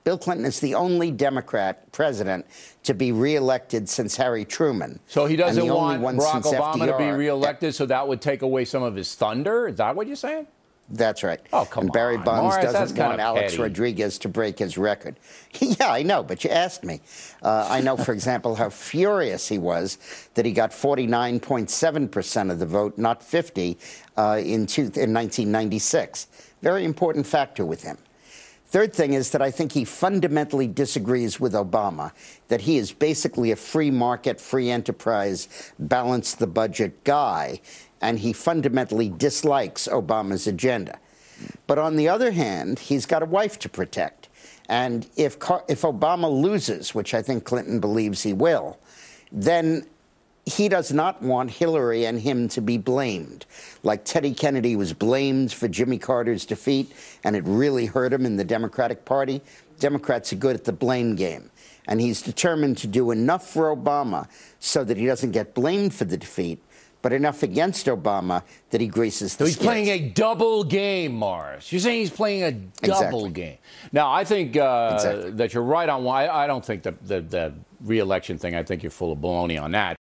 Bill Clinton is the only Democrat president to be reelected since Harry Truman. So he doesn't and the only want one Barack since Obama FDR. to be reelected, so that would take away some of his thunder? Is that what you're saying? That's right. Oh, come and Barry on, Bonds Morris, doesn't want Alex petty. Rodriguez to break his record. Yeah, I know, but you asked me. I know, for example, how furious he was that he got 49.7% of the vote, not 50, in 1996. Very important factor with him. Third thing is that I think he fundamentally disagrees with Obama, that he is basically a free market, free enterprise, balance the budget guy, and he fundamentally dislikes Obama's agenda. But on the other hand, he's got a wife to protect. And if Obama loses, which I think Clinton believes he will, then he does not want Hillary and him to be blamed. Like Teddy Kennedy was blamed for Jimmy Carter's defeat, and it really hurt him in the Democratic Party. Democrats are good at the blame game. And he's determined to do enough for Obama so that he doesn't get blamed for the defeat, but enough against Obama that he greases the So he's skids. playing a double game, Morris. You're saying he's playing a double game. Now, I think that you're right on why. I don't think the re-election thing, I think you're full of baloney on that.